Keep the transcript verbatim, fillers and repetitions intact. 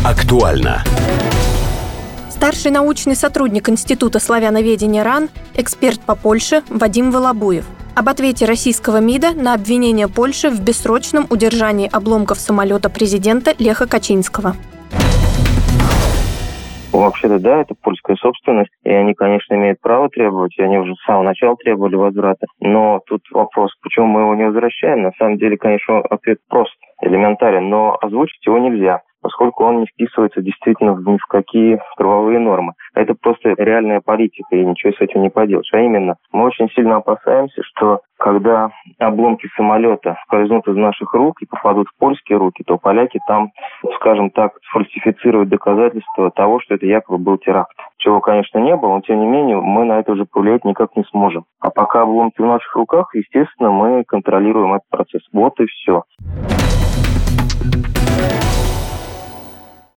Актуально. Старший научный сотрудник Института славяноведения РАН, эксперт по Польше Вадим Волобуев. Об ответе российского МИДа на обвинение Польши в бессрочном удержании обломков самолета президента Леха Качинского. Вообще-то, да, это польская собственность, и они, конечно, имеют право требовать, и они уже с самого начала требовали возврата. Но тут вопрос, почему мы его не возвращаем? На самом деле, конечно, ответ прост, элементарен, но озвучить его нельзя, поскольку он не вписывается действительно ни в какие правовые нормы. Это просто реальная политика, и ничего с этим не поделаешь. А именно, мы очень сильно опасаемся, что когда обломки самолета скользнут из наших рук и попадут в польские руки, то поляки там, скажем так, сфальсифицируют доказательства того, что это якобы был теракт. Чего, конечно, не было, но тем не менее мы на это уже повлиять никак не сможем. А пока обломки в наших руках, естественно, мы контролируем этот процесс. Вот и все.